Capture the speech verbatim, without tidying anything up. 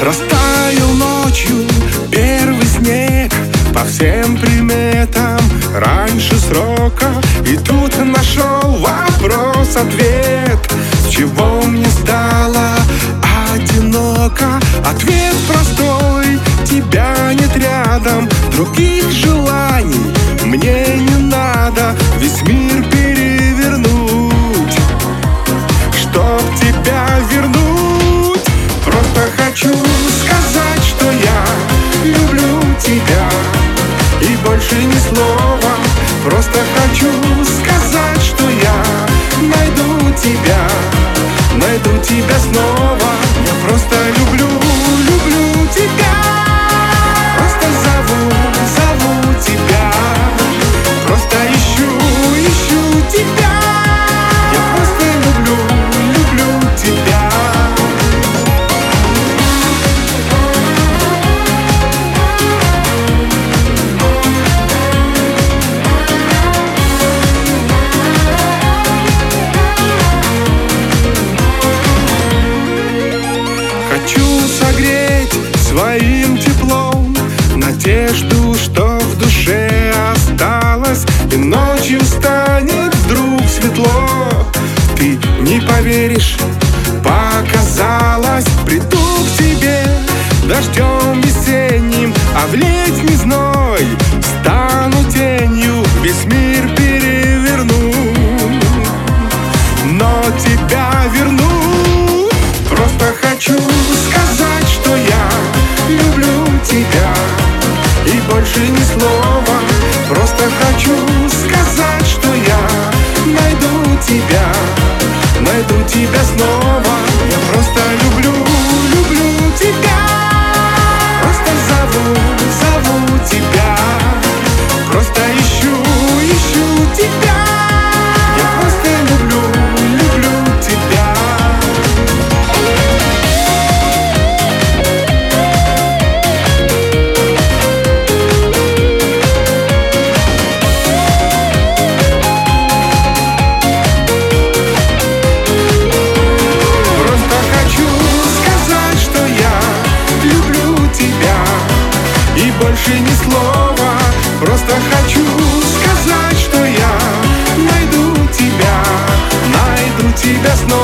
Растаял ночью первый снег, по всем приметам раньше срока. И тут нашел вопрос-ответ: с чего мне стало одиноко? Ответ простой: тебя нет рядом, других желаний мне не надо. Весь мир перевернуть, чтоб тебя вернуть. Просто хочу сказать, что я люблю тебя, и больше ни слова. Просто хочу сказать, что я найду тебя, найду тебя снова. Я просто люблю, люблю тебя. Просто зову, зову тебя. Просто ищу, ищу тебя. Я просто люблю, люблю тебя. Хочу согреть своим теплом надежду, что в душе осталось, и ночью станет вдруг светло. Ты не поверишь, показалось. Приду к тебе дождем весенним, а в летний зной стану тенью, весь мир переверну, но тебя верну. Просто хочу сказать, что я люблю тебя, и больше ни слова. Просто хочу сказать, что я найду тебя, найду тебя снова. Я просто люблю, люблю тебя. Просто зову, зову тебя. Просто ищу, ищу тебя. Я просто люблю, люблю тебя. Больше ни слова. Просто хочу сказать, что я найду тебя, найду тебя снова.